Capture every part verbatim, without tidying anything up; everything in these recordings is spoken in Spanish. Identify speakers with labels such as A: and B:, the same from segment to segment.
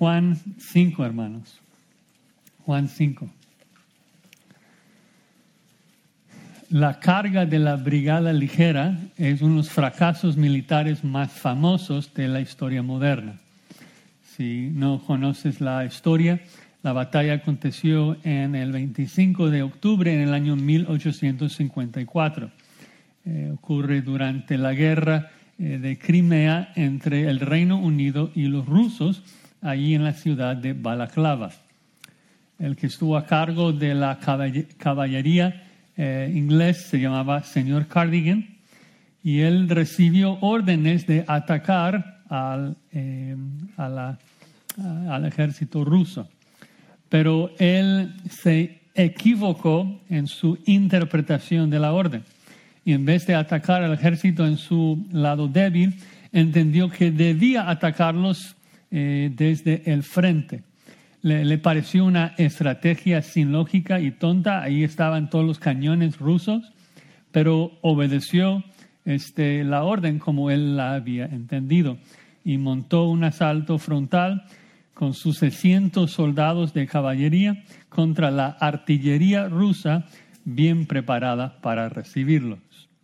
A: Juan cinco, hermanos. Juan cinco. La carga de la Brigada Ligera es uno de los fracasos militares más famosos de la historia moderna. Si no conoces la historia, la batalla aconteció en el veinticinco de octubre en el año mil ochocientos cincuenta y cuatro. Eh, ocurre durante la guerra eh, de Crimea entre el Reino Unido y los rusos, allí en la ciudad de Balaclava. El que estuvo a cargo de la caball- caballería eh, inglés se llamaba señor Cardigan, y él recibió órdenes de atacar al, eh, a la, a, al ejército ruso. Pero él se equivocó en su interpretación de la orden. Y en vez de atacar al ejército en su lado débil, entendió que debía atacarlos eh, desde el frente. Le, le pareció una estrategia sin lógica y tonta. Ahí estaban todos los cañones rusos, pero obedeció este, la orden como él la había entendido y montó un asalto frontal con sus seiscientos soldados de caballería contra la artillería rusa bien preparada para recibirlos.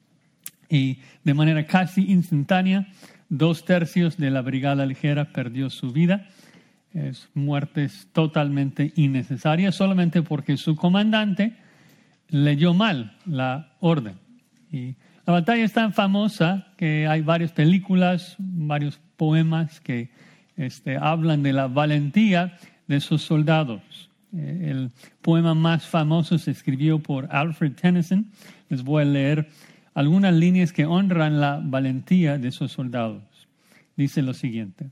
A: Y de manera casi instantánea, dos tercios de la Brigada Ligera perdió su vida. Es muertes totalmente innecesarias solamente porque su comandante leyó mal la orden. Y la batalla es tan famosa que hay varias películas, varios poemas que este, hablan de la valentía de esos soldados. Eh, el poema más famoso se escribió por Alfred Tennyson. Les voy a leer algunas líneas que honran la valentía de esos soldados. Dice lo siguiente: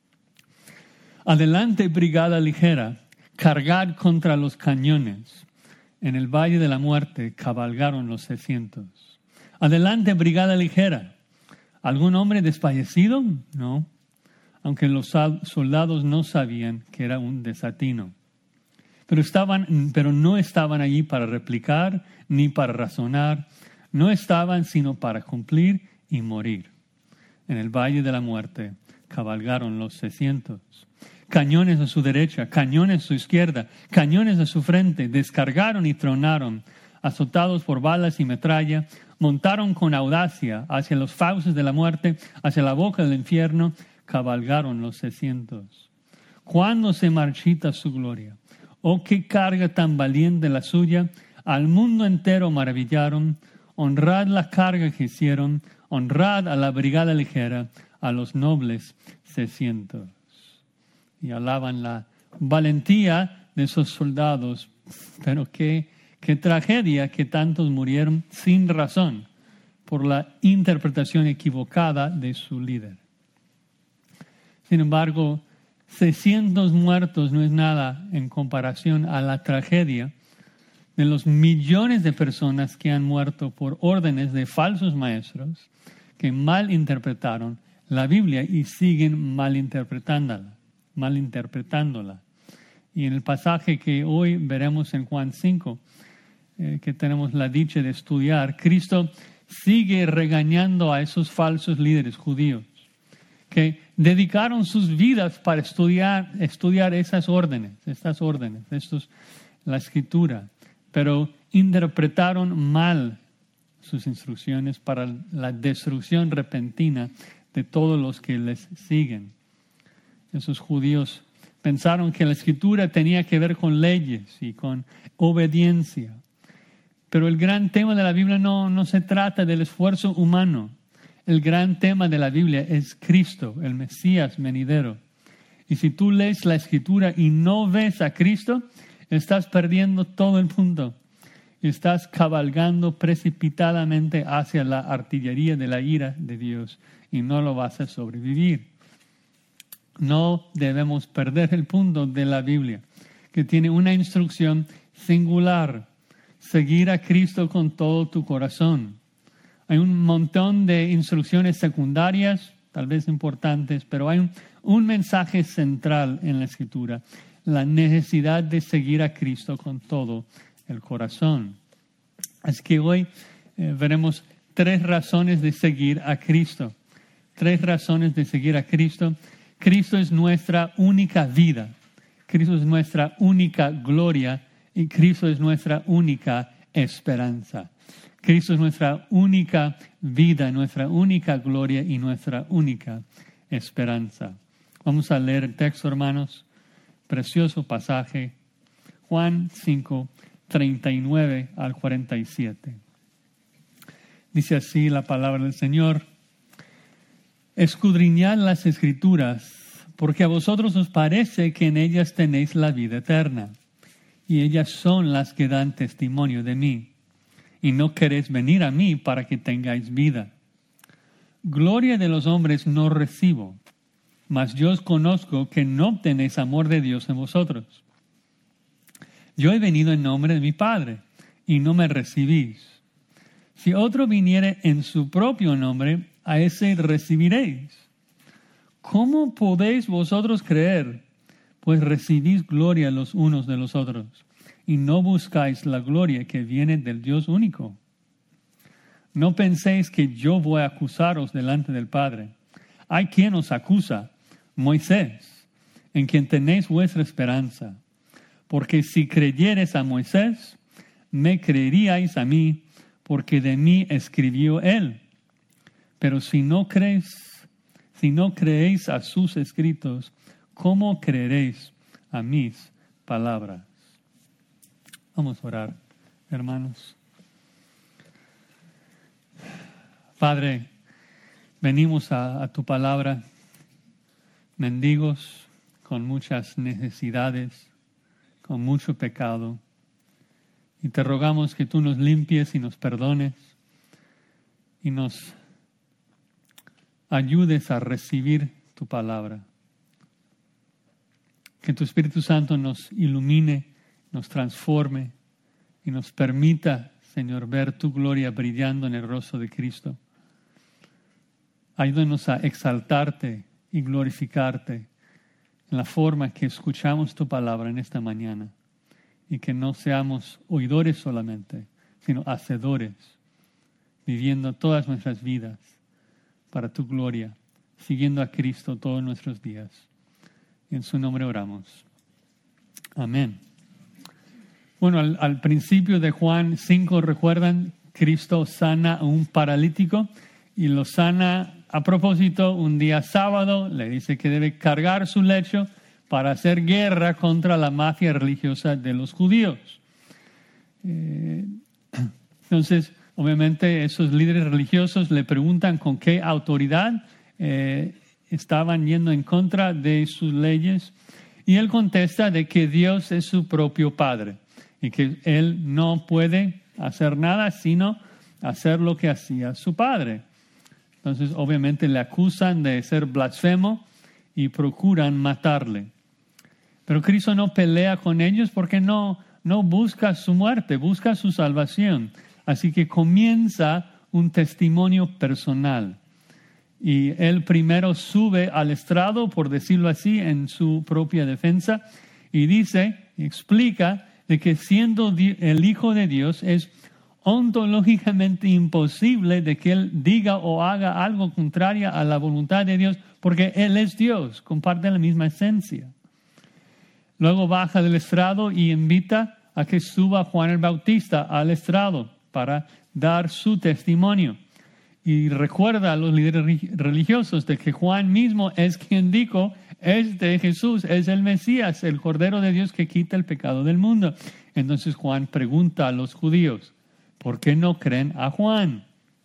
A: adelante, Brigada Ligera, cargad contra los cañones. En el Valle de la Muerte cabalgaron los seiscientos. Adelante, Brigada Ligera. ¿Algún hombre desfallecido? No, aunque los soldados no sabían que era un desatino. Pero, estaban, pero no estaban allí para replicar ni para razonar. No estaban sino para cumplir y morir. En el Valle de la Muerte cabalgaron los seiscientos. Cañones a su derecha, cañones a su izquierda, cañones a su frente, descargaron y tronaron, azotados por balas y metralla, montaron con audacia hacia los fauces de la muerte, hacia la boca del infierno, cabalgaron los seiscientos. ¿Cuándo se marchita su gloria? Oh, qué carga tan valiente la suya, al mundo entero maravillaron. Honrad la carga que hicieron, honrad a la Brigada Ligera, a los nobles seiscientos. Y alaban la valentía de esos soldados, pero qué, qué tragedia que tantos murieron sin razón por la interpretación equivocada de su líder. Sin embargo, seiscientos muertos no es nada en comparación a la tragedia de los millones de personas que han muerto por órdenes de falsos maestros que mal interpretaron la Biblia y siguen malinterpretándola, malinterpretándola. Y en el pasaje que hoy veremos en Juan cinco, eh, que tenemos la dicha de estudiar, Cristo sigue regañando a esos falsos líderes judíos que dedicaron sus vidas para estudiar, estudiar esas órdenes, estas órdenes, estos, la Escritura, pero interpretaron mal sus instrucciones para la destrucción repentina de todos los que les siguen. Esos judíos pensaron que la Escritura tenía que ver con leyes y con obediencia. Pero el gran tema de la Biblia no, no se trata del esfuerzo humano. El gran tema de la Biblia es Cristo, el Mesías venidero. Y si tú lees la Escritura y no ves a Cristo, estás perdiendo todo el punto. Estás cabalgando precipitadamente hacia la artillería de la ira de Dios y no lo vas a sobrevivir. No debemos perder el punto de la Biblia, que tiene una instrucción singular: seguir a Cristo con todo tu corazón. Hay un montón de instrucciones secundarias, tal vez importantes, pero hay un, un mensaje central en la Escritura: la necesidad de seguir a Cristo con todo el corazón. Así que hoy eh, veremos tres razones de seguir a Cristo. Tres razones de seguir a Cristo Cristo es nuestra única vida. Cristo es nuestra única gloria y Cristo es nuestra única esperanza. Cristo es nuestra única vida, nuestra única gloria y nuestra única esperanza. Vamos a leer el texto, hermanos. Precioso pasaje. Juan cinco, treinta y nueve al cuarenta y siete. Dice así la palabra del Señor. Escudriñad las Escrituras, porque a vosotros os parece que en ellas tenéis la vida eterna, y ellas son las que dan testimonio de mí, y no queréis venir a mí para que tengáis vida. Gloria de los hombres no recibo, mas yo os conozco que no tenéis amor de Dios en vosotros. Yo he venido en nombre de mi Padre, y no me recibís. Si otro viniere en su propio nombre, a ese recibiréis. ¿Cómo podéis vosotros creer? Pues recibís gloria los unos de los otros, y no buscáis la gloria que viene del Dios único. No penséis que yo voy a acusaros delante del Padre. Hay quien os acusa, Moisés, en quien tenéis vuestra esperanza. Porque si creyereis a Moisés, me creeríais a mí, porque de mí escribió él. Pero si no creéis, si no creéis a sus escritos, ¿cómo creeréis a mis palabras? Vamos a orar, hermanos. Padre, venimos a, a tu palabra, mendigos, con muchas necesidades, con mucho pecado. Y te rogamos que tú nos limpies y nos perdones y nos ayudes a recibir tu palabra. Que tu Espíritu Santo nos ilumine, nos transforme y nos permita, Señor, ver tu gloria brillando en el rostro de Cristo. Ayúdanos a exaltarte y glorificarte en la forma que escuchamos tu palabra en esta mañana y que no seamos oidores solamente, sino hacedores, viviendo todas nuestras vidas para tu gloria, siguiendo a Cristo todos nuestros días. En su nombre oramos. Amén. Bueno, al, al principio de Juan cinco, ¿recuerdan? Cristo sana a un paralítico y lo sana a propósito un día sábado. Le dice que debe cargar su lecho para hacer guerra contra la mafia religiosa de los judíos. Eh, entonces, obviamente, esos líderes religiosos le preguntan con qué autoridad eh, estaban yendo en contra de sus leyes. Y él contesta de que Dios es su propio Padre y que él no puede hacer nada sino hacer lo que hacía su Padre. Entonces, obviamente, le acusan de ser blasfemo y procuran matarle. Pero Cristo no pelea con ellos porque no, no busca su muerte, busca su salvación. Así que comienza un testimonio personal. Y él primero sube al estrado, por decirlo así, en su propia defensa, y dice, explica de que siendo el Hijo de Dios es ontológicamente imposible de que él diga o haga algo contrario a la voluntad de Dios, porque él es Dios, comparte la misma esencia. Luego baja del estrado y invita a que suba Juan el Bautista al estrado para dar su testimonio. Y recuerda a los líderes religiosos de que Juan mismo es quien dijo, es de Jesús, es el Mesías, el Cordero de Dios que quita el pecado del mundo. Entonces Juan pregunta a los judíos, ¿por qué no creen a Juan?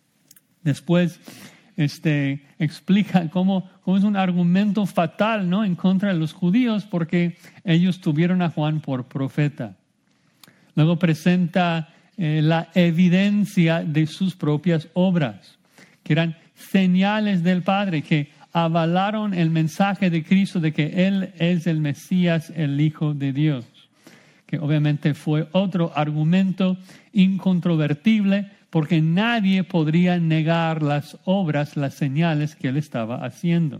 A: Después este, explica cómo, cómo es un argumento fatal, ¿no?, en contra de los judíos porque ellos tuvieron a Juan por profeta. Luego presenta eh, la evidencia de sus propias obras, que eran señales del Padre, que avalaron el mensaje de Cristo de que Él es el Mesías, el Hijo de Dios. Que obviamente fue otro argumento incontrovertible, porque nadie podría negar las obras, las señales que Él estaba haciendo.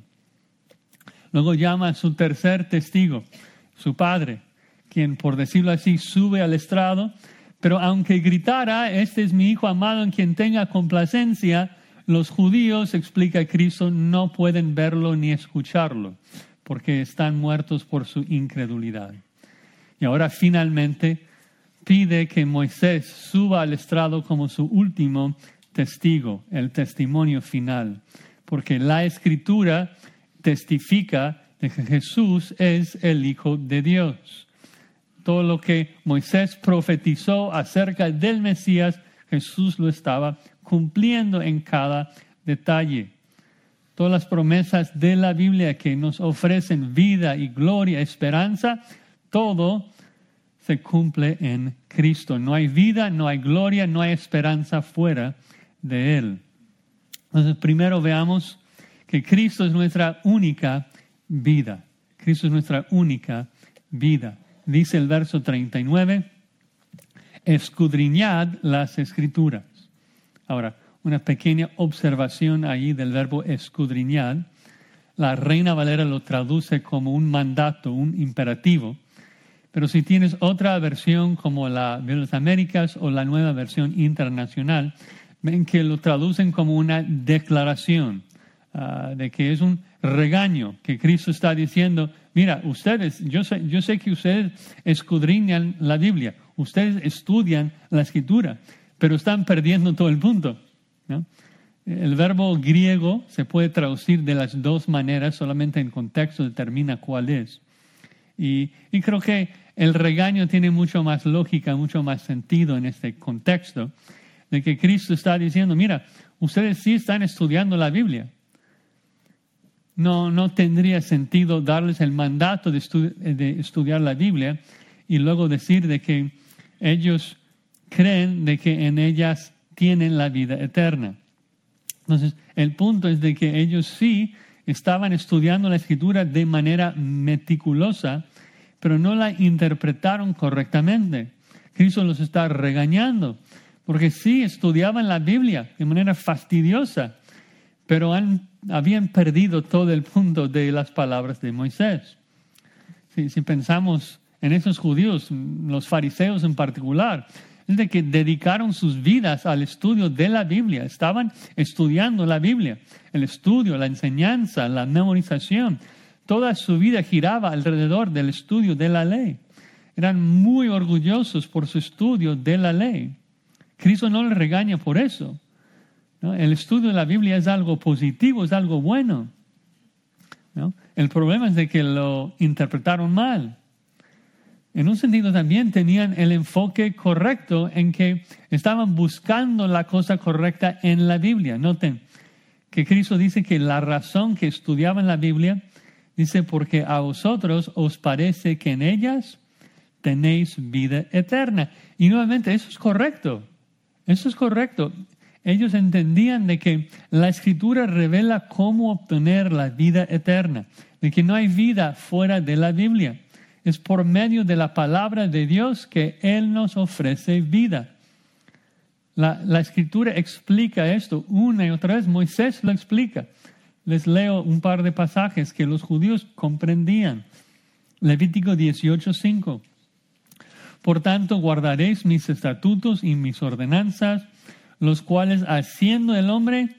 A: Luego llama a su tercer testigo, su Padre, quien, por decirlo así, sube al estrado, pero aunque gritara, este es mi Hijo amado en quien tenga complacencia, los judíos, explica Cristo, no pueden verlo ni escucharlo, porque están muertos por su incredulidad. Y ahora finalmente pide que Moisés suba al estrado como su último testigo, el testimonio final, porque la Escritura testifica de que Jesús es el Hijo de Dios. Todo lo que Moisés profetizó acerca del Mesías, Jesús lo estaba cumpliendo en cada detalle. Todas las promesas de la Biblia que nos ofrecen vida y gloria, esperanza, todo se cumple en Cristo. No hay vida, no hay gloria, no hay esperanza fuera de Él. Entonces, primero veamos que Cristo es nuestra única vida. Cristo es nuestra única vida. Dice el verso treinta y nueve, escudriñad las Escrituras. Ahora, una pequeña observación ahí del verbo escudriñar. La Reina Valera lo traduce como un mandato, un imperativo. Pero si tienes otra versión como la de las Américas o la nueva versión internacional, ven que lo traducen como una declaración uh, de que es un regaño, que Cristo está diciendo, mira, ustedes, yo sé, yo sé que ustedes escudriñan la Biblia, ustedes estudian la Escritura, pero están perdiendo todo el punto, ¿no? El verbo griego se puede traducir de las dos maneras, solamente en contexto determina cuál es. Y, y creo que el regaño tiene mucho más lógica, mucho más sentido en este contexto, de que Cristo está diciendo, mira, ustedes sí están estudiando la Biblia. No, no tendría sentido darles el mandato de, estu- de estudiar la Biblia y luego decir de que ellos creen de que en ellas tienen la vida eterna. Entonces, el punto es de que ellos sí estaban estudiando la Escritura de manera meticulosa, pero no la interpretaron correctamente. Cristo los está regañando, porque sí estudiaban la Biblia de manera fastidiosa, pero han, habían perdido todo el punto de las palabras de Moisés. Si, si pensamos en esos judíos, los fariseos en particular, es de que dedicaron sus vidas al estudio de la Biblia. Estaban estudiando la Biblia, el estudio, la enseñanza, la memorización. Toda su vida giraba alrededor del estudio de la ley. Eran muy orgullosos por su estudio de la ley. Cristo no les regaña por eso, ¿no? El estudio de la Biblia es algo positivo, es algo bueno, ¿no? El problema es de que lo interpretaron mal. En un sentido también tenían el enfoque correcto en que estaban buscando la cosa correcta en la Biblia. Noten que Cristo dice que la razón que estudiaban la Biblia, dice, porque a vosotros os parece que en ellas tenéis vida eterna. Y nuevamente, eso es correcto. Eso es correcto. Ellos entendían de que la Escritura revela cómo obtener la vida eterna, de que no hay vida fuera de la Biblia. Es por medio de la palabra de Dios que Él nos ofrece vida. La, la Escritura explica esto una y otra vez. Moisés lo explica. Les leo un par de pasajes que los judíos comprendían. Levítico dieciocho cinco. Por tanto, guardaréis mis estatutos y mis ordenanzas, los cuales haciendo el hombre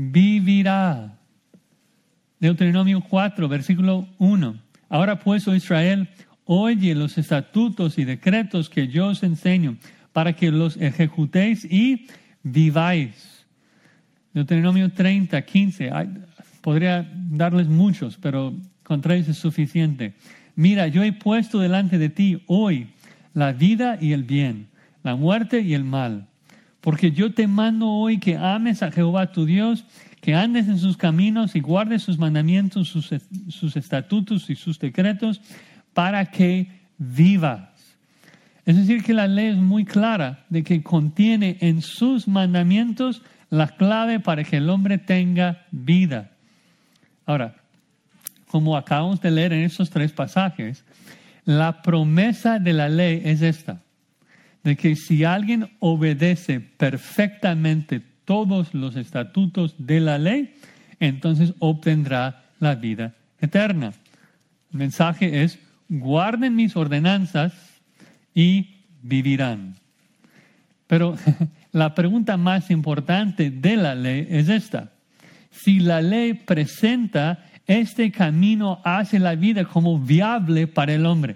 A: vivirá. Deuteronomio cuatro, versículo uno. Ahora pues, oh Israel, oye los estatutos y decretos que yo os enseño, para que los ejecutéis y viváis. Deuteronomio treinta, quince. Ay, podría darles muchos, pero con tres es suficiente. Mira, yo he puesto delante de ti hoy la vida y el bien, la muerte y el mal. Porque yo te mando hoy que ames a Jehová tu Dios, que andes en sus caminos y guardes sus mandamientos, sus, sus estatutos y sus decretos, para que vivas. Es decir, que la ley es muy clara de que contiene en sus mandamientos la clave para que el hombre tenga vida. Ahora, como acabamos de leer en estos tres pasajes, la promesa de la ley es esta, de que si alguien obedece perfectamente todos los estatutos de la ley, entonces obtendrá la vida eterna. El mensaje es, guarden mis ordenanzas y vivirán. Pero la pregunta más importante de la ley es esta. Si la ley presenta este camino hacia la vida como viable para el hombre.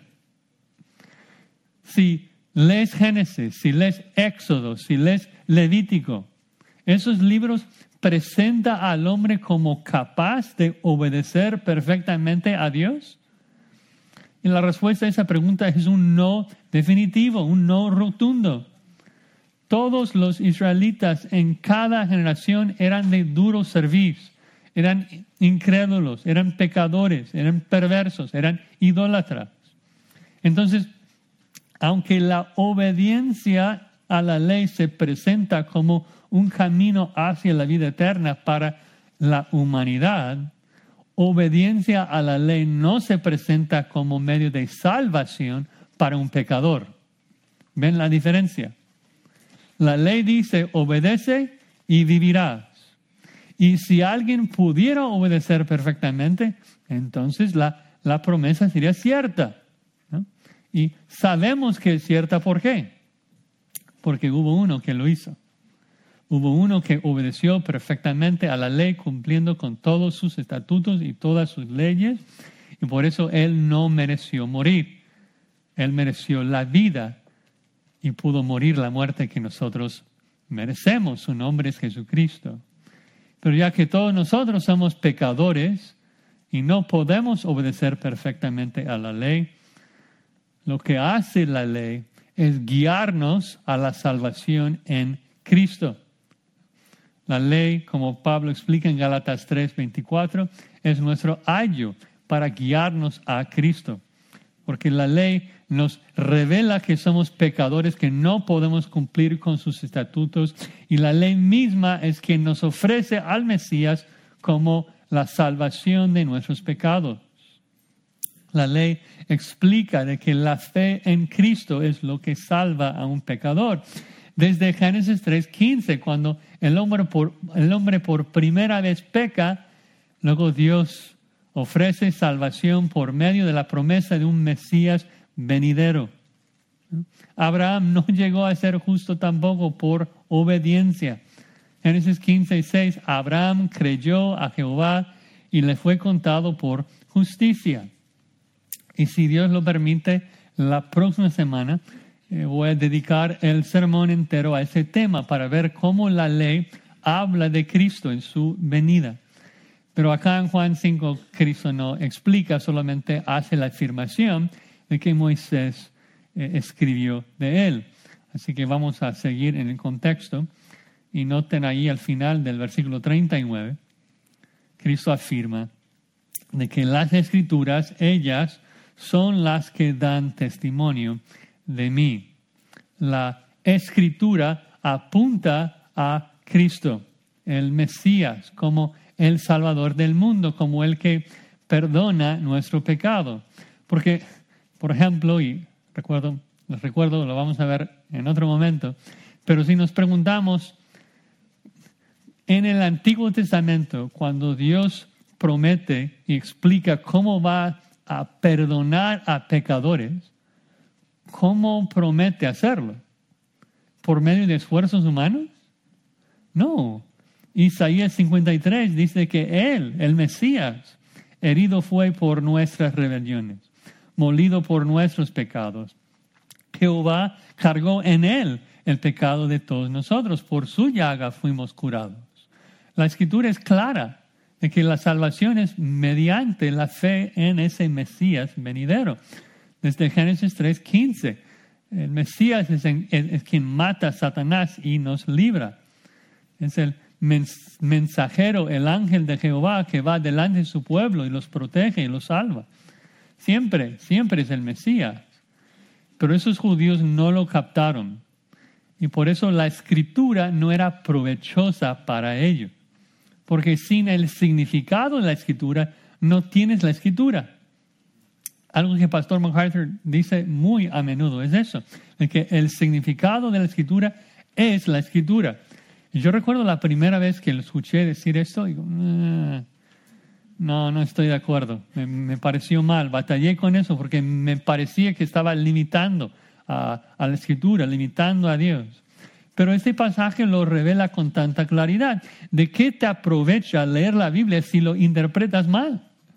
A: Si lees Génesis, si lees Éxodo, si lees Levítico, esos libros presentan al hombre como capaz de obedecer perfectamente a Dios. Y la respuesta a esa pregunta es un no definitivo, un no rotundo. Todos los israelitas en cada generación eran de duro servicio, eran incrédulos, eran pecadores, eran perversos, eran idólatras. Entonces, aunque la obediencia a la ley se presenta como un camino hacia la vida eterna para la humanidad, obediencia a la ley no se presenta como medio de salvación para un pecador. ¿Ven la diferencia? La ley dice, obedece y vivirás. Y si alguien pudiera obedecer perfectamente, entonces la, la promesa sería cierta, ¿no? Y sabemos que es cierta, ¿por qué? Porque hubo uno que lo hizo. Hubo uno que obedeció perfectamente a la ley, cumpliendo con todos sus estatutos y todas sus leyes, y por eso él no mereció morir. Él mereció la vida y pudo morir la muerte que nosotros merecemos. Su nombre es Jesucristo. Pero ya que todos nosotros somos pecadores y no podemos obedecer perfectamente a la ley, lo que hace la ley es guiarnos a la salvación en Cristo. La ley, como Pablo explica en Gálatas tres veinticuatro, es nuestro ayo para guiarnos a Cristo. Porque la ley nos revela que somos pecadores, que no podemos cumplir con sus estatutos, y la ley misma es quien nos ofrece al Mesías como la salvación de nuestros pecados. La ley explica de que la fe en Cristo es lo que salva a un pecador. Desde Génesis tres quince, cuando el hombre por, el hombre por primera vez peca, luego Dios ofrece salvación por medio de la promesa de un Mesías venidero. Abraham no llegó a ser justo tampoco por obediencia. Génesis quince seis, Abraham creyó a Jehová y le fue contado por justicia. Y si Dios lo permite, la próxima semana eh, voy a dedicar el sermón entero a ese tema para ver cómo la ley habla de Cristo en su venida. Pero acá en Juan cinco, Cristo no explica, solamente hace la afirmación de que Moisés eh, escribió de él. Así que vamos a seguir en el contexto. Y noten ahí al final del versículo treinta y nueve, Cristo afirma de que las Escrituras, ellas son las que dan testimonio de mí. La Escritura apunta a Cristo, el Mesías, como el Salvador del mundo, como el que perdona nuestro pecado. Porque, por ejemplo, y recuerdo, les recuerdo, lo vamos a ver en otro momento, pero si nos preguntamos, en el Antiguo Testamento, cuando Dios promete y explica cómo va a perdonar a pecadores, ¿cómo promete hacerlo? ¿Por medio de esfuerzos humanos? No. Isaías cincuenta y tres dice que Él, el Mesías, herido fue por nuestras rebeliones, molido por nuestros pecados. Jehová cargó en Él el pecado de todos nosotros. Por su llaga fuimos curados. La Escritura es clara de que la salvación es mediante la fe en ese Mesías venidero. Desde Génesis tres quince, el Mesías es, en, es quien mata a Satanás y nos libra. Es el mensajero, el ángel de Jehová que va delante de su pueblo y los protege y los salva. Siempre, siempre es el Mesías. Pero esos judíos no lo captaron. Y por eso la Escritura no era provechosa para ellos. Porque sin el significado de la Escritura, no tienes la Escritura. Algo que Pastor MacArthur dice muy a menudo es eso, de que el significado de la Escritura es la Escritura. Y yo recuerdo la primera vez que lo escuché decir esto, y digo, no, no estoy de acuerdo, me, me pareció mal, batallé con eso porque me parecía que estaba limitando a, a la Escritura, limitando a Dios. Pero este pasaje lo revela con tanta claridad. ¿De qué te aprovecha leer la Biblia si lo interpretas mal?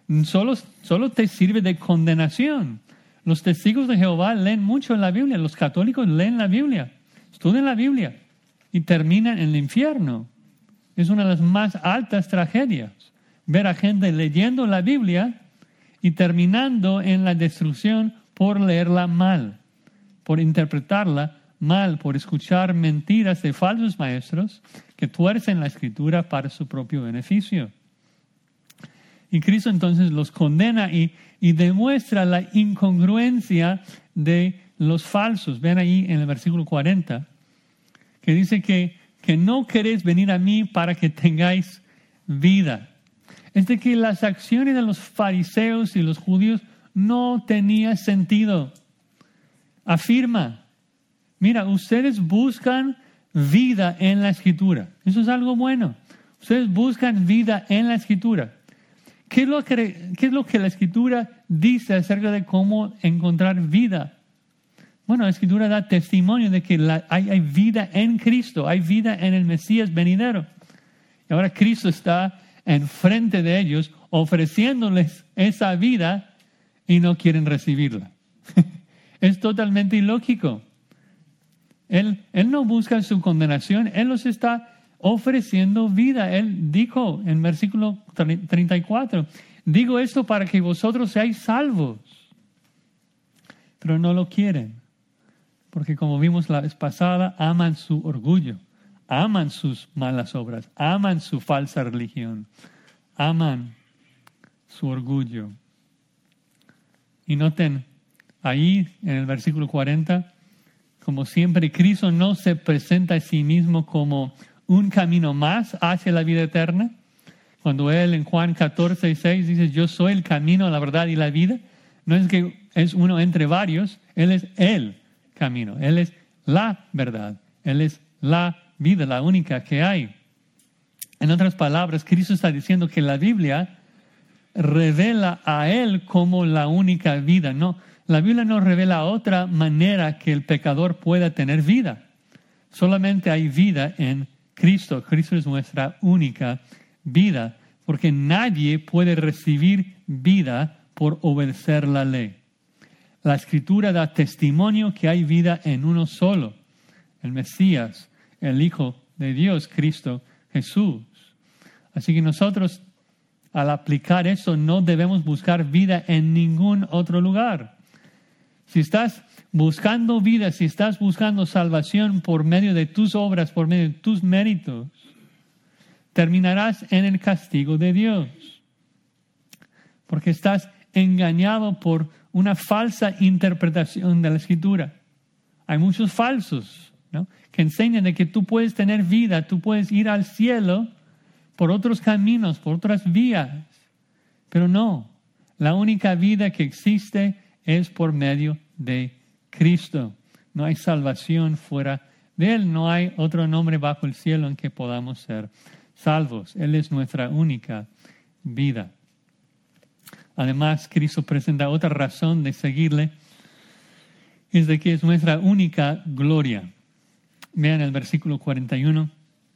A: solo, solo te sirve de condenación. Los testigos de Jehová leen mucho en la Biblia, los católicos leen la Biblia, estudian la Biblia y terminan en el infierno. Es una de las más altas tragedias, ver a gente leyendo la Biblia y terminando en la destrucción por leerla mal, por interpretarla mal, por escuchar mentiras de falsos maestros que tuercen la Escritura para su propio beneficio. Y Cristo entonces los condena y, y demuestra la incongruencia de los falsos. Ven ahí en el versículo cuarenta, que dice que, que no queréis venir a mí para que tengáis vida. Es de que las acciones de los fariseos y los judíos no tenían sentido. Afirma, mira, ustedes buscan vida en la Escritura. Eso es algo bueno. Ustedes buscan vida en la Escritura. ¿Qué es lo que, qué es lo que la Escritura dice acerca de cómo encontrar vida? Bueno, la Escritura da testimonio de que la, hay, hay vida en Cristo, hay vida en el Mesías venidero. Y ahora Cristo está enfrente de ellos ofreciéndoles esa vida y no quieren recibirla. Es totalmente ilógico. Él, él no busca su condenación, Él los está ofreciendo vida. Él dijo en versículo treinta y cuatro, digo esto para que vosotros seáis salvos. Pero no lo quieren, porque como vimos la vez pasada, aman su orgullo, aman sus malas obras, aman su falsa religión, aman su orgullo. Y noten, ahí en el versículo cuarenta, como siempre, Cristo no se presenta a sí mismo como un camino más hacia la vida eterna. Cuando Él en Juan catorce, seis dice, yo soy el camino, la verdad y la vida. No es que es uno entre varios, Él es el camino, Él es la verdad, Él es la vida, la única que hay. En otras palabras, Cristo está diciendo que la Biblia revela a Él como la única vida. No, la Biblia no revela otra manera que el pecador pueda tener vida. Solamente hay vida en Cristo. Cristo es nuestra única vida, porque nadie puede recibir vida por obedecer la ley. La Escritura da testimonio que hay vida en uno solo, el Mesías, el Hijo de Dios, Cristo Jesús. Así que nosotros, al aplicar eso, no debemos buscar vida en ningún otro lugar. Si estás buscando vida, si estás buscando salvación por medio de tus obras, por medio de tus méritos, terminarás en el castigo de Dios. Porque estás engañado por una falsa interpretación de la Escritura. Hay muchos falsos, ¿no?, que enseñan de que tú puedes tener vida, tú puedes ir al cielo por otros caminos, por otras vías. Pero no, la única vida que existe es por medio de Cristo. No hay salvación fuera de Él, no hay otro nombre bajo el cielo en que podamos ser salvos. Él es nuestra única vida. Además, Cristo presenta otra razón de seguirle, es de que es nuestra única gloria. Vean el versículo cuarenta y uno.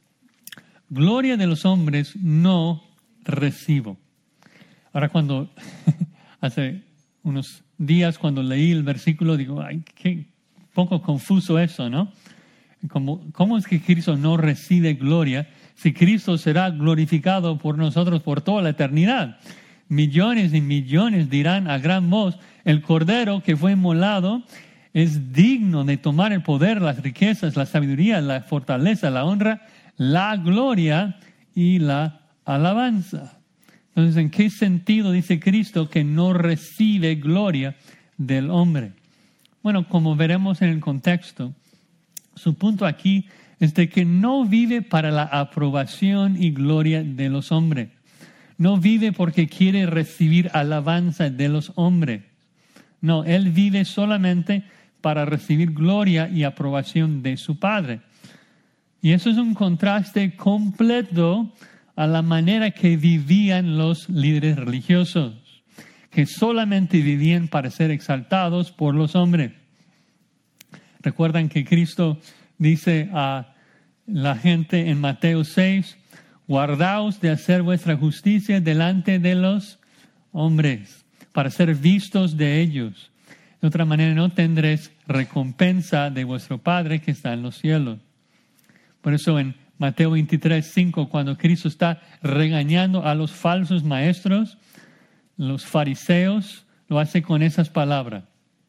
A: Gloria de los hombres no recibo. Ahora cuando, hace unos días cuando leí el versículo, digo, ay, qué poco confuso eso, ¿no? ¿Cómo, cómo es que Cristo no recibe gloria si Cristo será glorificado por nosotros por toda la eternidad? Millones y millones dirán a gran voz, el Cordero que fue inmolado es digno de tomar el poder, las riquezas, la sabiduría, la fortaleza, la honra, la gloria y la alabanza. Entonces, ¿en qué sentido dice Cristo que no recibe gloria del hombre? Bueno, como veremos en el contexto, su punto aquí es de que no vive para la aprobación y gloria de los hombres. No vive porque quiere recibir alabanza de los hombres. No, Él vive solamente para recibir gloria y aprobación de su Padre. Y eso es un contraste completo a la manera que vivían los líderes religiosos, que solamente vivían para ser exaltados por los hombres. Recuerdan que Cristo dice a la gente en Mateo seis, guardaos de hacer vuestra justicia delante de los hombres, para ser vistos de ellos. De otra manera no tendréis recompensa de vuestro Padre que está en los cielos. Por eso en Mateo veintitrés, cinco, cuando Cristo está regañando a los falsos maestros, los fariseos, lo hace con esas palabras.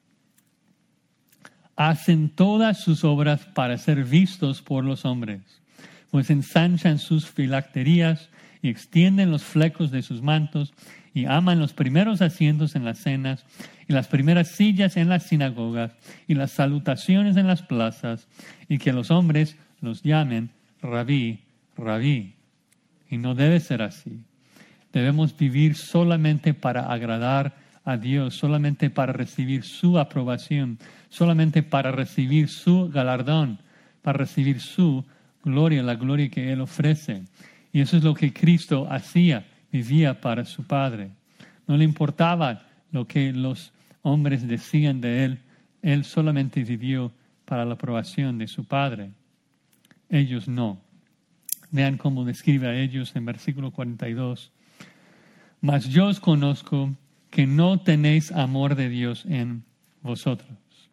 A: Hacen todas sus obras para ser vistos por los hombres, pues ensanchan sus filacterías y extienden los flecos de sus mantos y aman los primeros asientos en las cenas y las primeras sillas en las sinagogas y las salutaciones en las plazas y que los hombres los llamen Rabí, Rabí. Y no debe ser así. Debemos vivir solamente para agradar a Dios, solamente para recibir su aprobación, solamente para recibir su galardón, para recibir su gloria, la gloria que Él ofrece. Y eso es lo que Cristo hacía, vivía para su Padre. No le importaba lo que los hombres decían de Él, Él solamente vivió para la aprobación de su Padre. Ellos no. Vean cómo describe a ellos en versículo cuarenta y dos. Mas yo os conozco que no tenéis amor de Dios en vosotros.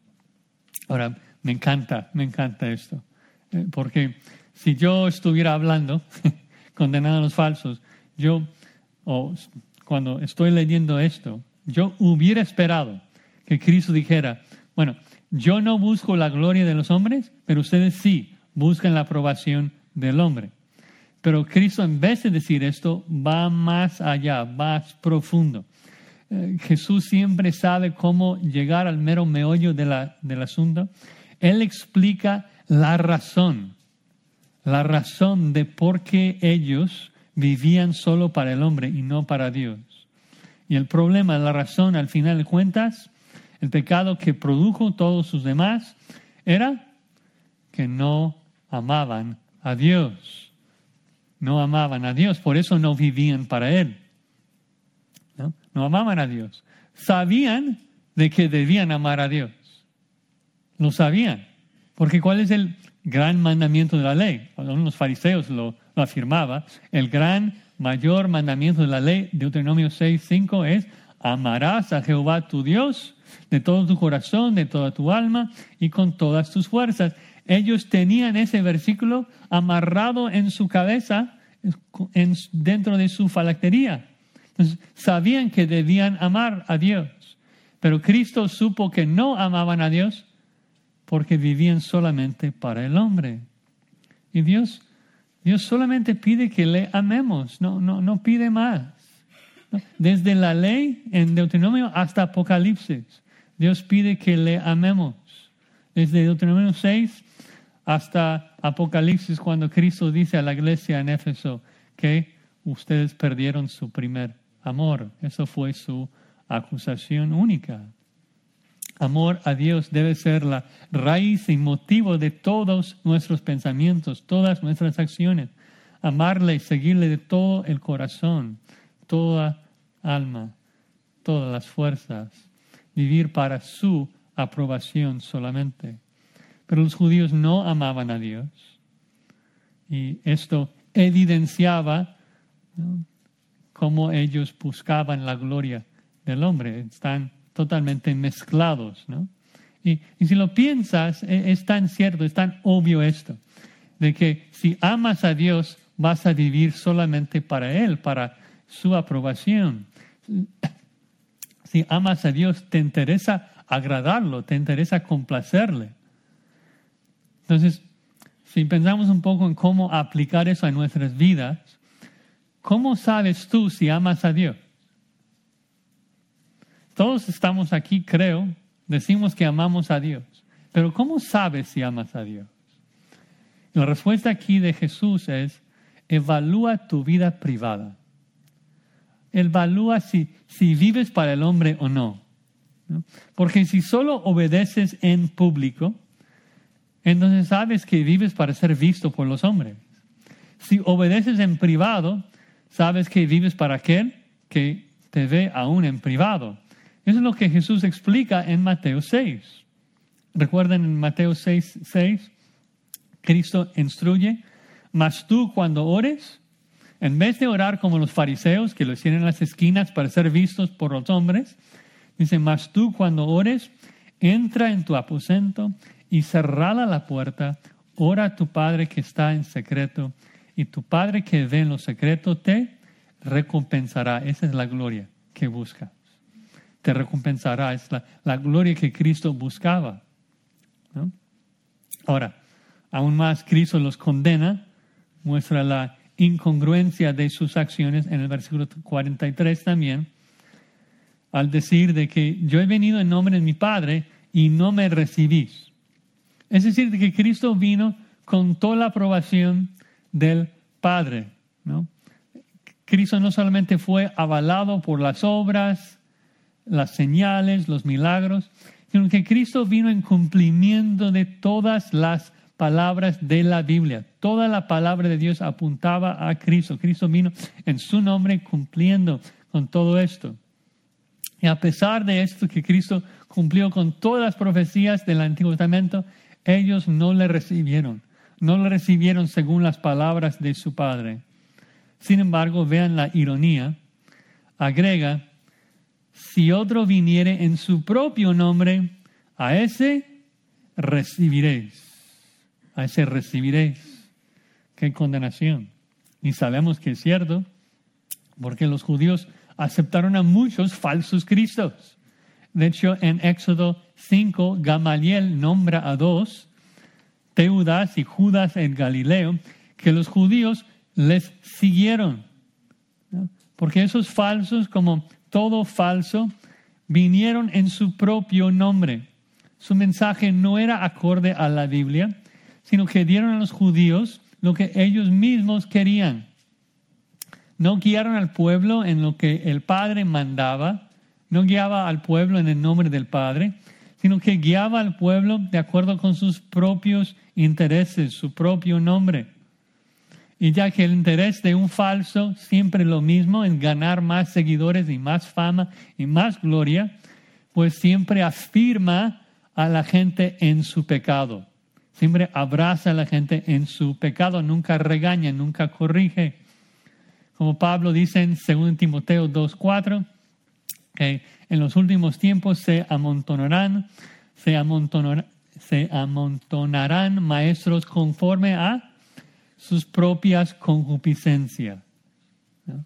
A: Ahora, me encanta, me encanta esto. Porque si yo estuviera hablando, condenando a los falsos, yo, o cuando estoy leyendo esto, yo hubiera esperado que Cristo dijera, bueno, yo no busco la gloria de los hombres, pero ustedes sí buscan la aprobación del hombre. Pero Cristo, en vez de decir esto, va más allá, más profundo. Eh, Jesús siempre sabe cómo llegar al mero meollo de la, del asunto. Él explica la razón, la razón de por qué ellos vivían solo para el hombre y no para Dios. Y el problema, la razón, al final de cuentas, el pecado que produjo todos sus demás, era que no amaban a Dios. No amaban a Dios, por eso no vivían para Él. ¿No? No amaban a Dios. Sabían de que debían amar a Dios. Lo sabían. Porque ¿cuál es el gran mandamiento de la ley? Los fariseos lo, lo afirmaban. El gran, mayor mandamiento de la ley, Deuteronomio seis, cinco, es amarás a Jehová tu Dios de todo tu corazón, de toda tu alma y con todas tus fuerzas. Ellos tenían ese versículo amarrado en su cabeza, en, dentro de su falactería. Entonces, sabían que debían amar a Dios. Pero Cristo supo que no amaban a Dios porque vivían solamente para el hombre. Y Dios, Dios solamente pide que le amemos, no, no, no pide más. Desde la ley en Deuteronomio hasta Apocalipsis, Dios pide que le amemos. Desde Deuteronomio seis hasta Apocalipsis, cuando Cristo dice a la iglesia en Éfeso que ustedes perdieron su primer amor. Eso fue su acusación única. Amor a Dios debe ser la raíz y motivo de todos nuestros pensamientos, todas nuestras acciones. Amarle y seguirle de todo el corazón, toda alma, todas las fuerzas. Vivir para su aprobación solamente. Pero los judíos no amaban a Dios. Y esto evidenciaba, ¿no?, cómo ellos buscaban la gloria del hombre. Están totalmente mezclados, ¿no? Y, y si lo piensas, es, es tan cierto, es tan obvio esto, de que si amas a Dios, vas a vivir solamente para Él, para su aprobación. Si amas a Dios, te interesa agradarlo, te interesa complacerle. Entonces, si pensamos un poco en cómo aplicar eso a nuestras vidas, ¿cómo sabes tú si amas a Dios? Todos estamos aquí, creo, decimos que amamos a Dios, pero ¿cómo sabes si amas a Dios? La respuesta aquí de Jesús es, evalúa tu vida privada. Evalúa si, si vives para el hombre o no, ¿no? Porque si solo obedeces en público, entonces sabes que vives para ser visto por los hombres. Si obedeces en privado, sabes que vives para aquel que te ve aún en privado. Eso es lo que Jesús explica en Mateo seis. Recuerden en Mateo seis, seis, Cristo instruye, mas tú cuando ores, En vez de orar como los fariseos, que lo hacían en las esquinas para ser vistos por los hombres, dice, mas tú cuando ores, entra en tu aposento y cerrada la puerta, ora a tu Padre que está en secreto, y tu Padre que ve en lo secreto te recompensará. Esa es la gloria que buscas. Te recompensará. Es la, la gloria que Cristo buscaba, ¿no? Ahora, aún más, Cristo los condena, muestra la incongruencia de sus acciones en el versículo cuarenta y tres también, al decir de que yo he venido en nombre de mi Padre y no me recibís. Es decir, de que Cristo vino con toda la aprobación del Padre, ¿no? Cristo no solamente fue avalado por las obras, las señales, los milagros, sino que Cristo vino en cumplimiento de todas las palabras de la Biblia. Toda la palabra de Dios apuntaba a Cristo. Cristo vino en su nombre cumpliendo con todo esto. Y a pesar de esto, que Cristo cumplió con todas las profecías del Antiguo Testamento, ellos no le recibieron. No le recibieron según las palabras de su Padre. Sin embargo, vean la ironía. Agrega, si otro viniere en su propio nombre, a ese recibiréis. A ese recibiréis. Qué condenación. Y sabemos que es cierto, porque los judíos aceptaron a muchos falsos cristos. De hecho, en Éxodo cinco, Gamaliel nombra a dos, Teudas y Judas en Galileo, que los judíos les siguieron, ¿no? Porque esos falsos, como todo falso, vinieron en su propio nombre. Su mensaje no era acorde a la Biblia, sino que dieron a los judíos lo que ellos mismos querían. No guiaron al pueblo en lo que el Padre mandaba, no guiaba al pueblo en el nombre del Padre, sino que guiaba al pueblo de acuerdo con sus propios intereses, su propio nombre. Y ya que el interés de un falso siempre es lo mismo, en ganar más seguidores y más fama y más gloria, pues siempre afirma a la gente en su pecado. Siempre abraza a la gente en su pecado, nunca regaña, nunca corrige. Como Pablo dice en dos Timoteo dos cuatro, que en los últimos tiempos se amontonarán, se amontonarán, se amontonarán maestros conforme a sus propias concupiscencias, ¿no?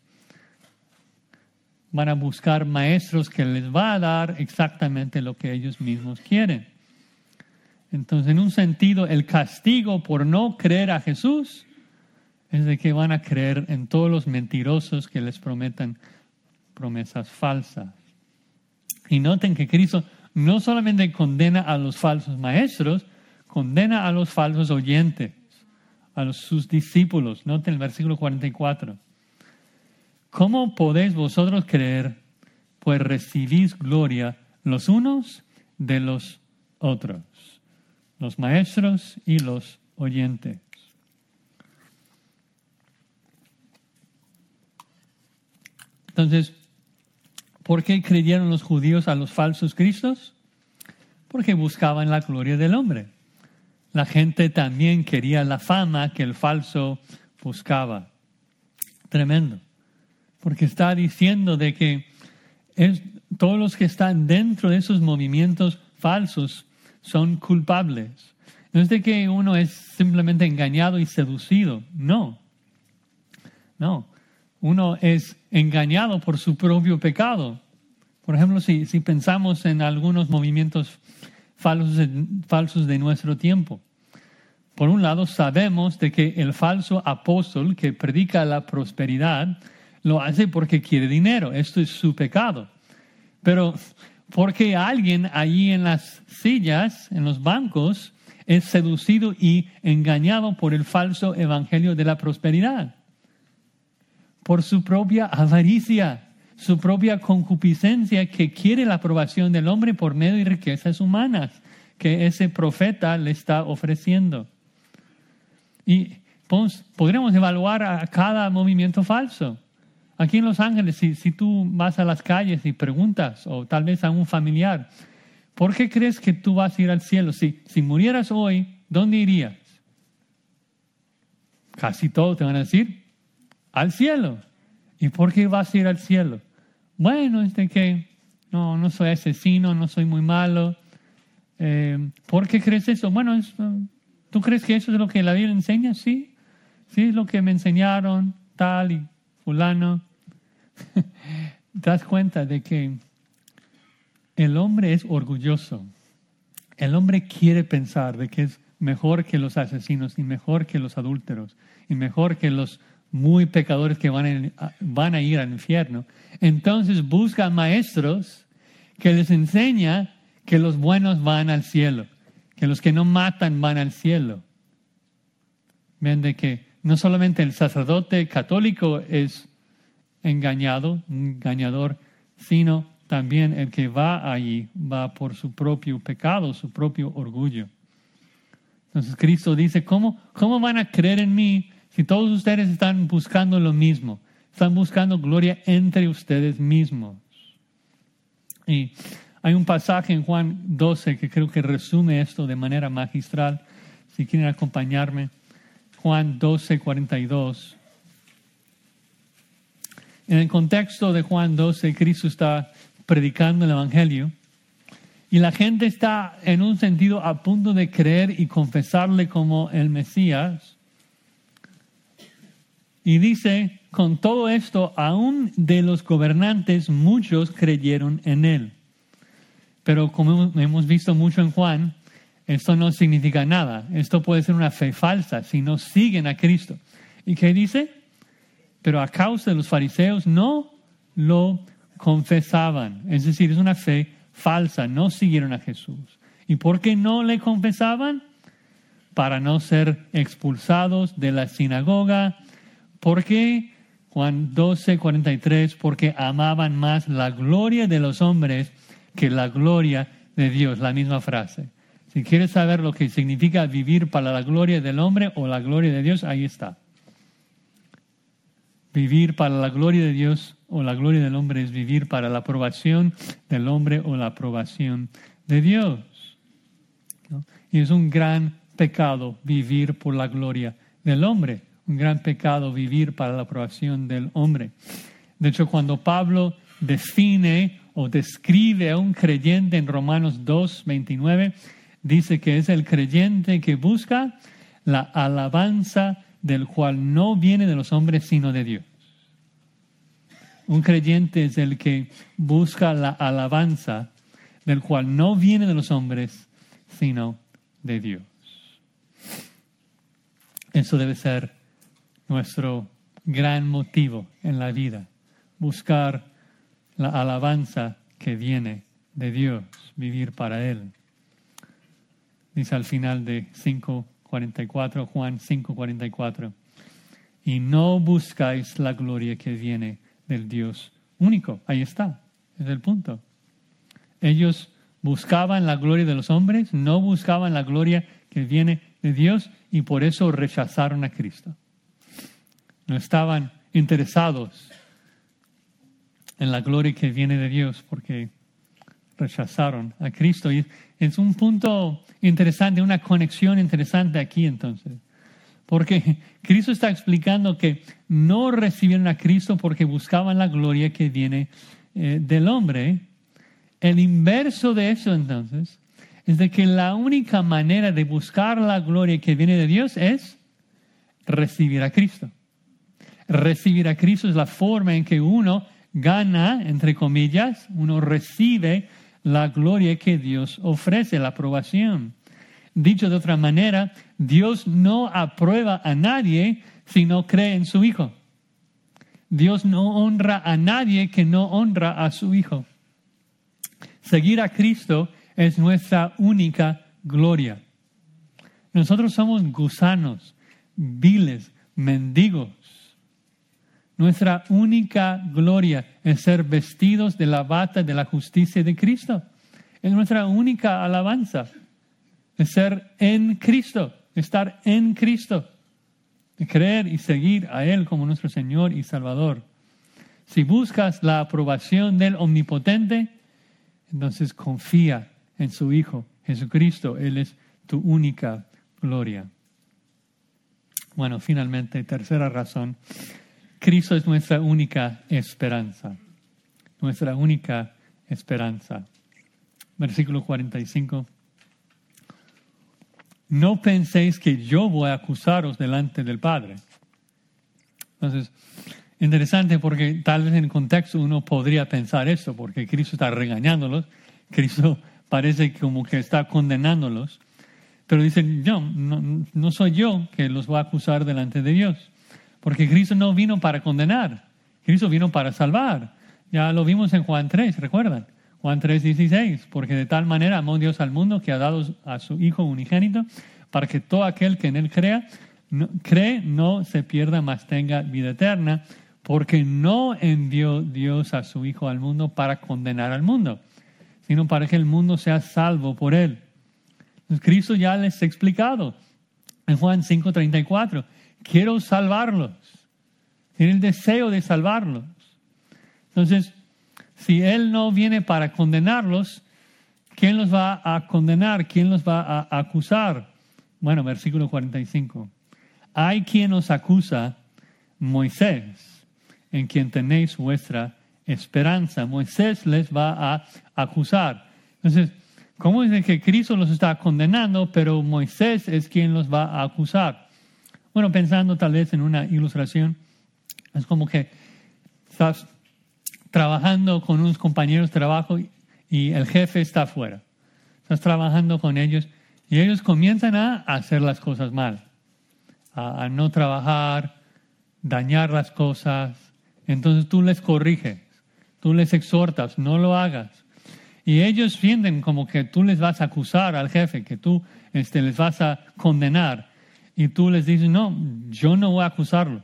A: Van a buscar maestros que les va a dar exactamente lo que ellos mismos quieren. Entonces, en un sentido, el castigo por no creer a Jesús es de que van a creer en todos los mentirosos que les prometan promesas falsas. Y noten que Cristo no solamente condena a los falsos maestros, condena a los falsos oyentes, a los, sus discípulos. Noten el versículo cuarenta y cuatro. ¿Cómo podéis vosotros creer, pues recibís gloria los unos de los otros? Los maestros y los oyentes. Entonces, ¿por qué creyeron los judíos a los falsos cristos? Porque buscaban la gloria del hombre. La gente también quería la fama que el falso buscaba. Tremendo. Porque está diciendo de que es, todos los que están dentro de esos movimientos falsos son culpables. No es de que uno es simplemente engañado y seducido. No. No. Uno es engañado por su propio pecado. Por ejemplo, si, si pensamos en algunos movimientos falsos de, falsos de nuestro tiempo. Por un lado, sabemos de que el falso apóstol que predica la prosperidad lo hace porque quiere dinero. Esto es su pecado. Pero porque alguien allí en las sillas, en los bancos, es seducido y engañado por el falso evangelio de la prosperidad. Por su propia avaricia, su propia concupiscencia que quiere la aprobación del hombre por medio de riquezas humanas que ese profeta le está ofreciendo. Y pues, podríamos evaluar a cada movimiento falso. Aquí en Los Ángeles, si, si tú vas a las calles y preguntas, o tal vez a un familiar, ¿por qué crees que tú vas a ir al cielo? Si, si murieras hoy, ¿dónde irías? Casi todos te van a decir, Al cielo. ¿Y por qué vas a ir al cielo? Bueno, es de que no, no soy asesino, no soy muy malo. Eh, ¿Por qué crees eso? Bueno, es, ¿tú crees que eso es lo que la Biblia enseña? Sí, sí, es lo que me enseñaron, tal y fulano. Te das cuenta de que el hombre es orgulloso. El hombre quiere pensar de que es mejor que los asesinos y mejor que los adúlteros y mejor que los muy pecadores que van a, van a ir al infierno. Entonces busca maestros que les enseña que los buenos van al cielo, que los que no matan van al cielo. Ven de que no solamente el sacerdote católico es engañado, engañador, sino también el que va allí va por su propio pecado, su propio orgullo. Entonces Cristo dice, ¿cómo, cómo van a creer en mí si todos ustedes están buscando lo mismo? Están buscando gloria entre ustedes mismos. Y hay un pasaje en Juan doce que creo que resume esto de manera magistral. Si quieren acompañarme, Juan doce, cuarenta y dos. En el contexto de Juan doce, Cristo está predicando el Evangelio y la gente está en un sentido a punto de creer y confesarle como el Mesías. Y dice, con todo esto, aún de los gobernantes muchos creyeron en él. Pero como hemos visto mucho en Juan, esto no significa nada. Esto puede ser una fe falsa si no siguen a Cristo. ¿Y qué dice? Pero a causa de los fariseos no lo confesaban. Es decir, es una fe falsa. No siguieron a Jesús. ¿Y por qué no le confesaban? Para no ser expulsados de la sinagoga. ¿Por qué? Juan doce, cuarenta y tres. Porque amaban más la gloria de los hombres que la gloria de Dios. La misma frase. Si quieres saber lo que significa vivir para la gloria del hombre o la gloria de Dios, ahí está. Vivir para la gloria de Dios o la gloria del hombre es vivir para la aprobación del hombre o la aprobación de Dios. ¿No? Y es un gran pecado vivir por la gloria del hombre. Un gran pecado vivir para la aprobación del hombre. De hecho, cuando Pablo define o describe a un creyente en Romanos dos, veintinueve, dice que es el creyente que busca la alabanza del cual no viene de los hombres, sino de Dios. Un creyente es el que busca la alabanza del cual no viene de los hombres, sino de Dios. Eso debe ser nuestro gran motivo en la vida. Buscar la alabanza que viene de Dios, vivir para Él. Dice al final de cinco cuarenta y cuatro, Juan cinco cuarenta y cuatro, y no buscáis la gloria que viene del Dios único. Ahí está, es el punto. Ellos buscaban la gloria de los hombres, no buscaban la gloria que viene de Dios y por eso rechazaron a Cristo. No estaban interesados en la gloria que viene de Dios porque rechazaron a Cristo. Y es un punto interesante, una conexión interesante aquí entonces. Porque Cristo está explicando que no recibieron a Cristo porque buscaban la gloria que viene eh, del hombre. El inverso de eso entonces es de que la única manera de buscar la gloria que viene de Dios es recibir a Cristo. Recibir a Cristo es la forma en que uno gana, entre comillas, uno recibe la gloria que Dios ofrece, la aprobación. Dicho de otra manera, Dios no aprueba a nadie si no cree en su Hijo. Dios no honra a nadie que no honra a su Hijo. Seguir a Cristo es nuestra única gloria. Nosotros somos gusanos, viles, mendigos. Nuestra única gloria es ser vestidos de la bata de la justicia de Cristo. Es nuestra única alabanza. Es ser en Cristo, estar en Cristo. De creer y seguir a Él como nuestro Señor y Salvador. Si buscas la aprobación del Omnipotente, entonces confía en su Hijo, Jesucristo. Él es tu única gloria. Bueno, finalmente, tercera razón. Cristo es nuestra única esperanza. Nuestra única esperanza. Versículo cuarenta y cinco. No penséis que yo voy a acusaros delante del Padre. Entonces, interesante porque tal vez en el contexto uno podría pensar eso, porque Cristo está regañándolos. Cristo parece como que está condenándolos. Pero dicen, no, no, no soy yo que los voy a acusar delante de Dios. Porque Cristo no vino para condenar. Cristo vino para salvar. Ya lo vimos en Juan tres, ¿recuerdan? Juan tres, dieciséis. Porque de tal manera amó Dios al mundo que ha dado a su Hijo unigénito para que todo aquel que en Él crea, no, cree no se pierda, mas tenga vida eterna. Porque no envió Dios a su Hijo al mundo para condenar al mundo, sino para que el mundo sea salvo por Él. Entonces, Cristo ya les ha explicado en Juan cinco, treinta y cuatro. Quiero salvarlos. Tiene el deseo de salvarlos. Entonces, si Él no viene para condenarlos, ¿quién los va a condenar? ¿Quién los va a acusar? Bueno, versículo cuarenta y cinco. Hay quien os acusa, Moisés, en quien tenéis vuestra esperanza. Moisés les va a acusar. Entonces, ¿cómo es que Cristo los está condenando, pero Moisés es quien los va a acusar? Bueno, pensando tal vez en una ilustración, es como que estás trabajando con unos compañeros de trabajo y el jefe está afuera. Estás trabajando con ellos y ellos comienzan a hacer las cosas mal, a, a no trabajar, dañar las cosas. Entonces tú les corriges, tú les exhortas, no lo hagas. Y ellos sienten como que tú les vas a acusar al jefe, que tú este, les vas a condenar. Y tú les dices, no, yo no voy a acusarlos.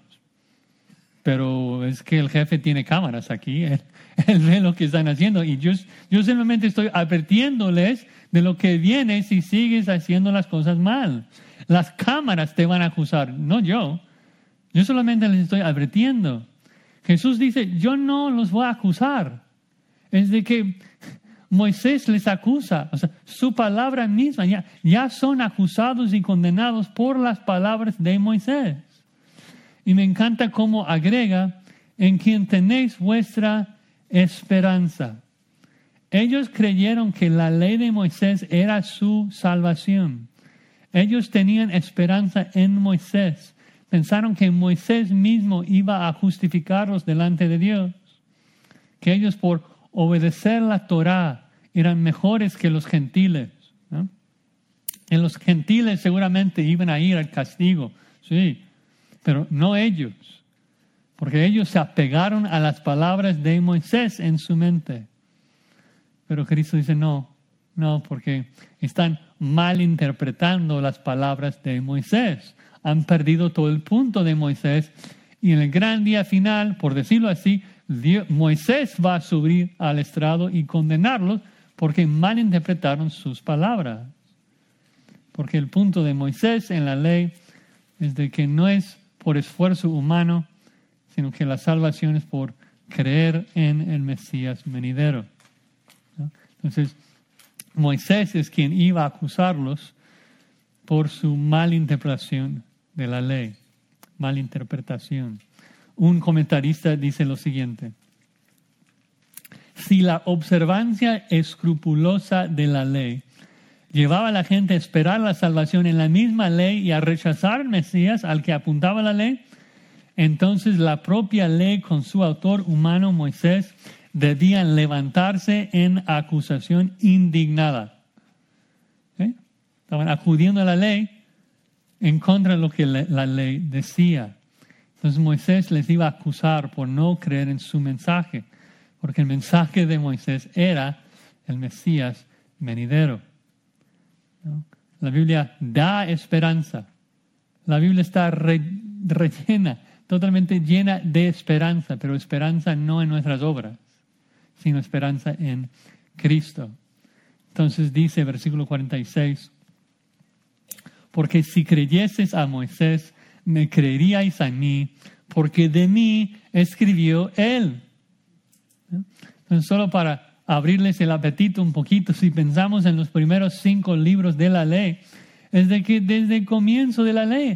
A: Pero es que el jefe tiene cámaras aquí, él, él ve lo que están haciendo. Y yo, yo simplemente estoy advirtiéndoles de lo que viene si sigues haciendo las cosas mal. Las cámaras te van a acusar, no yo. Yo solamente les estoy advirtiendo. Jesús dice, yo no los voy a acusar. Es de que Moisés les acusa, o sea, su palabra misma, ya, ya son acusados y condenados por las palabras de Moisés. Y me encanta cómo agrega, en quien tenéis vuestra esperanza. Ellos creyeron que la ley de Moisés era su salvación. Ellos tenían esperanza en Moisés. Pensaron que Moisés mismo iba a justificarlos delante de Dios. Que ellos por obedecer la Torá eran mejores que los gentiles, ¿no? En los gentiles seguramente iban a ir al castigo, sí, pero no ellos, porque ellos se apegaron a las palabras de Moisés en su mente. Pero Cristo dice no, no, porque están malinterpretando las palabras de Moisés. Han perdido todo el punto de Moisés y en el gran día final, por decirlo así, Dios, Moisés va a subir al estrado y condenarlos porque malinterpretaron sus palabras. Porque el punto de Moisés en la ley es de que no es por esfuerzo humano, sino que la salvación es por creer en el Mesías venidero, ¿no? Entonces, Moisés es quien iba a acusarlos por su malinterpretación de la ley, malinterpretación. Un comentarista dice lo siguiente: si la observancia escrupulosa de la ley llevaba a la gente a esperar la salvación en la misma ley y a rechazar al Mesías al que apuntaba la ley, entonces la propia ley con su autor humano Moisés debían levantarse en acusación indignada. ¿Sí? Estaban acudiendo a la ley en contra de lo que la ley decía. Entonces Moisés les iba a acusar por no creer en su mensaje, porque el mensaje de Moisés era el Mesías venidero, ¿no? La Biblia da esperanza. La Biblia está re, rellena, totalmente llena de esperanza, pero esperanza no en nuestras obras, sino esperanza en Cristo. Entonces dice versículo cuarenta y seis, porque si creyeses a Moisés, me creeríais a mí, porque de mí escribió él. Entonces, solo para abrirles el apetito un poquito, si pensamos en los primeros cinco libros de la ley, es de que desde el comienzo de la ley,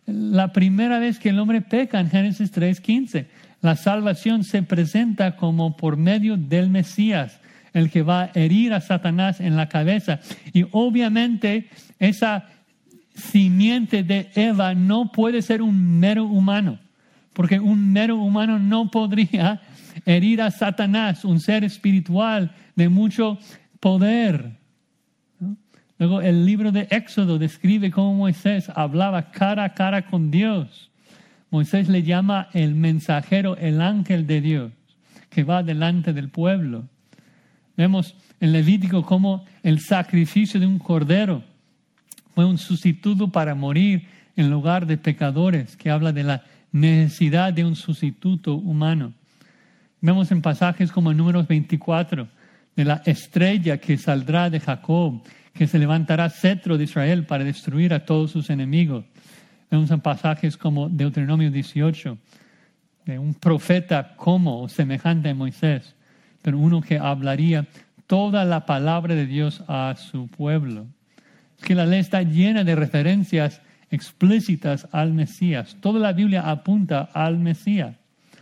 A: la primera vez que el hombre peca en Génesis tres quince. La salvación se presenta como por medio del Mesías, el que va a herir a Satanás en la cabeza. Y obviamente esa simiente de Eva no puede ser un mero humano, porque un mero humano no podría herir a Satanás, un ser espiritual de mucho poder. ¿No? Luego el libro de Éxodo describe cómo Moisés hablaba cara a cara con Dios. Moisés le llama el mensajero, el ángel de Dios, que va delante del pueblo. Vemos en Levítico cómo el sacrificio de un cordero fue un sustituto para morir en lugar de pecadores, que habla de la necesidad de un sustituto humano. Vemos en pasajes como en Números veinticuatro, de la estrella que saldrá de Jacob, que se levantará cetro de Israel para destruir a todos sus enemigos. Vemos en pasajes como Deuteronomio dieciocho, de un profeta como o semejante a Moisés, pero uno que hablaría toda la palabra de Dios a su pueblo. Es que la ley está llena de referencias explícitas al Mesías. Toda la Biblia apunta al Mesías.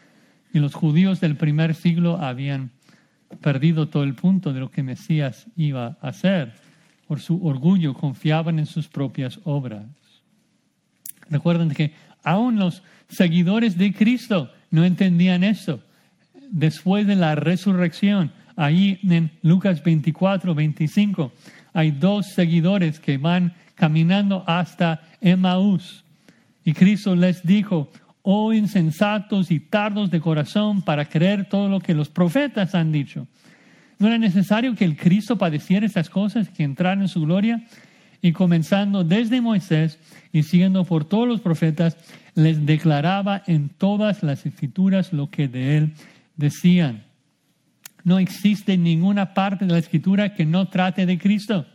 A: Y los judíos del primer siglo habían perdido todo el punto de lo que Mesías iba a hacer. Por su orgullo confiaban en sus propias obras. Recuerden que aún los seguidores de Cristo no entendían esto. Después de la resurrección, ahí en Lucas veinticuatro, veinticinco, hay dos seguidores que van caminando hasta Emaús. Y Cristo les dijo: oh insensatos y tardos de corazón para creer todo lo que los profetas han dicho. ¿No era necesario que el Cristo padeciera estas cosas, que entrara en su gloria? Y comenzando desde Moisés y siguiendo por todos los profetas, les declaraba en todas las escrituras lo que de él decían. No existe ninguna parte de la escritura que no trate de Cristo.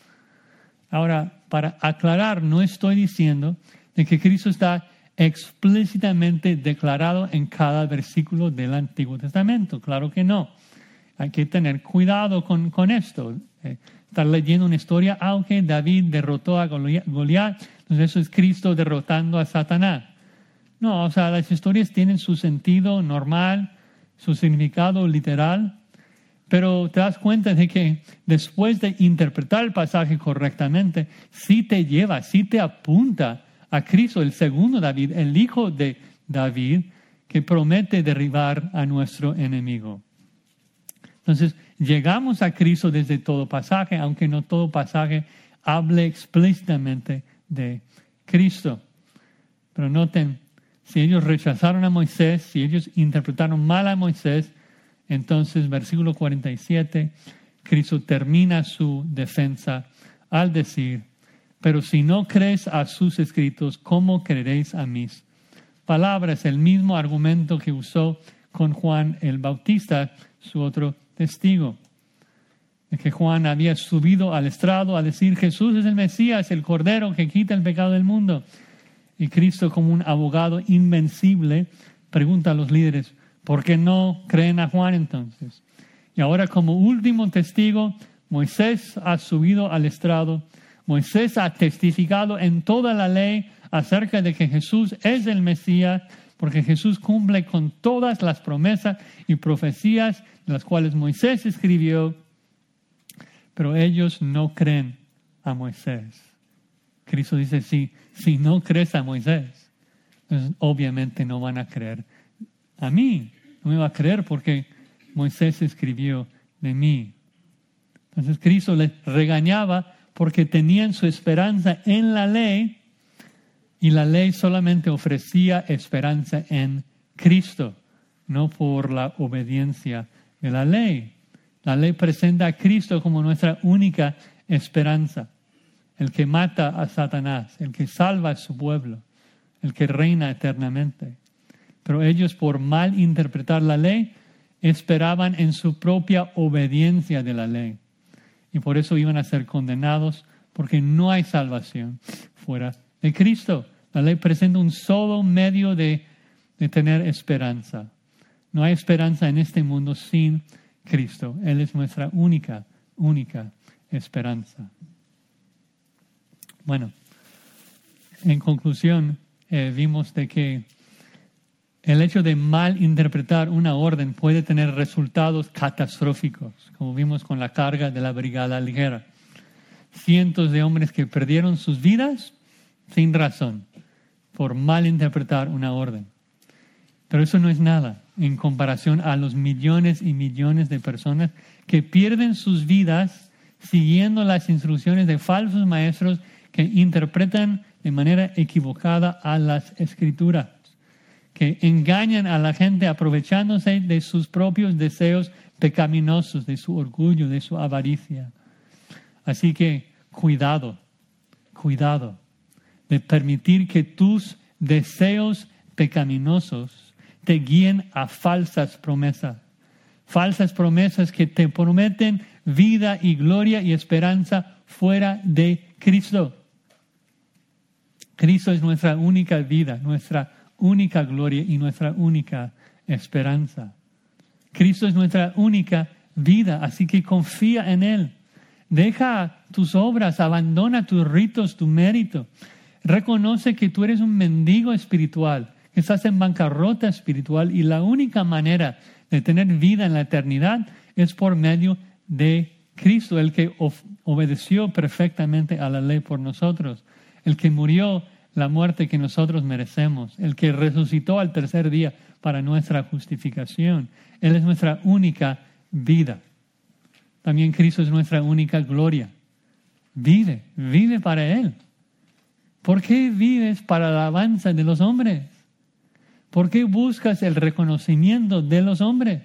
A: Ahora, para aclarar, no estoy diciendo de que Cristo está explícitamente declarado en cada versículo del Antiguo Testamento. Claro que no. Hay que tener cuidado con, con esto. Eh, estar leyendo una historia, aunque David derrotó a Goliat, entonces eso es Cristo derrotando a Satanás. No, o sea, las historias tienen su sentido normal, su significado literal, pero te das cuenta de que después de interpretar el pasaje correctamente, sí te lleva, sí te apunta a Cristo, el segundo David, el hijo de David, que promete derribar a nuestro enemigo. Entonces, llegamos a Cristo desde todo pasaje, aunque no todo pasaje hable explícitamente de Cristo. Pero noten, si ellos rechazaron a Moisés, si ellos interpretaron mal a Moisés, entonces, versículo cuarenta y siete, Cristo termina su defensa al decir: pero si no crees a sus escritos, ¿cómo creeréis a mis palabras? El mismo argumento que usó con Juan el Bautista, su otro testigo, de que Juan había subido al estrado a decir: Jesús es el Mesías, el Cordero que quita el pecado del mundo. Y Cristo, como un abogado invencible, pregunta a los líderes: ¿por qué no creen a Juan entonces? Y ahora, como último testigo, Moisés ha subido al estrado. Moisés ha testificado en toda la ley acerca de que Jesús es el Mesías, porque Jesús cumple con todas las promesas y profecías de las cuales Moisés escribió, pero ellos no creen a Moisés. Cristo dice: sí, si no crees a Moisés, entonces obviamente no van a creer a mí. No me va a creer porque Moisés escribió de mí. Entonces Cristo les regañaba porque tenían su esperanza en la ley, y la ley solamente ofrecía esperanza en Cristo, no por la obediencia de la ley. La ley presenta a Cristo como nuestra única esperanza, el que mata a Satanás, el que salva a su pueblo, el que reina eternamente. Pero ellos, por mal interpretar la ley, esperaban en su propia obediencia de la ley. Y por eso iban a ser condenados, porque no hay salvación fuera de Cristo. La ley presenta un solo medio de, de tener esperanza. No hay esperanza en este mundo sin Cristo. Él es nuestra única, única esperanza. Bueno, en conclusión, eh, vimos de que el hecho de mal interpretar una orden puede tener resultados catastróficos, como vimos con la carga de la brigada ligera. Cientos de hombres que perdieron sus vidas sin razón por mal interpretar una orden. Pero eso no es nada en comparación a los millones y millones de personas que pierden sus vidas siguiendo las instrucciones de falsos maestros que interpretan de manera equivocada a las Escrituras, que engañan a la gente aprovechándose de sus propios deseos pecaminosos, de su orgullo, de su avaricia. Así que cuidado, cuidado de permitir que tus deseos pecaminosos te guíen a falsas promesas. Falsas promesas que te prometen vida y gloria y esperanza fuera de Cristo. Cristo es nuestra única vida, nuestra única gloria y nuestra única esperanza. Cristo es nuestra única vida, así que confía en Él. Deja tus obras, abandona tus ritos, tu mérito. Reconoce que tú eres un mendigo espiritual, que estás en bancarrota espiritual y la única manera de tener vida en la eternidad es por medio de Cristo, el que obedeció perfectamente a la ley por nosotros, el que murió la muerte que nosotros merecemos, el que resucitó al tercer día para nuestra justificación. Él es nuestra única vida. También Cristo es nuestra única gloria. Vive, vive para Él. ¿Por qué vives para la alabanza de los hombres? ¿Por qué buscas el reconocimiento de los hombres?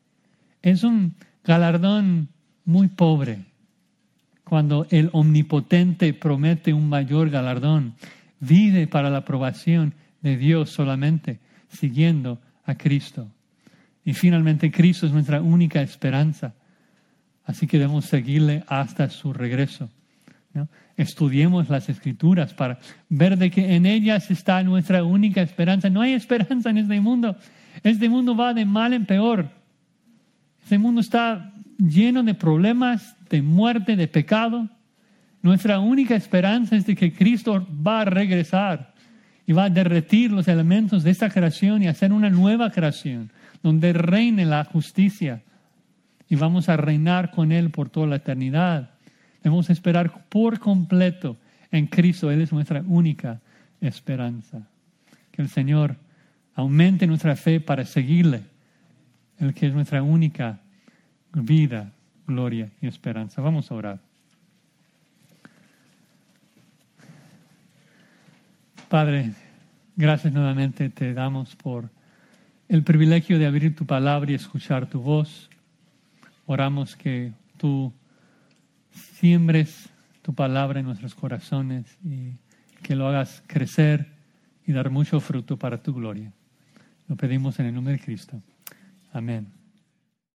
A: Es un galardón muy pobre cuando el Omnipotente promete un mayor galardón. Vive para la aprobación de Dios solamente, siguiendo a Cristo. Y finalmente Cristo es nuestra única esperanza. Así que debemos seguirle hasta su regreso, ¿no? Estudiemos las Escrituras para ver de que en ellas está nuestra única esperanza. No hay esperanza en este mundo. Este mundo va de mal en peor. Este mundo está lleno de problemas, de muerte, de pecado. Nuestra única esperanza es de que Cristo va a regresar y va a derretir los elementos de esta creación y hacer una nueva creación donde reine la justicia y vamos a reinar con Él por toda la eternidad. Debemos esperar por completo en Cristo. Él es nuestra única esperanza. Que el Señor aumente nuestra fe para seguirle, el que es nuestra única vida, gloria y esperanza. Vamos a orar. Padre, gracias nuevamente te damos por el privilegio de abrir tu palabra y escuchar tu voz. Oramos que tú siembres tu palabra en nuestros corazones y que lo hagas crecer y dar mucho fruto para tu gloria. Lo pedimos en el nombre de Cristo. Amén.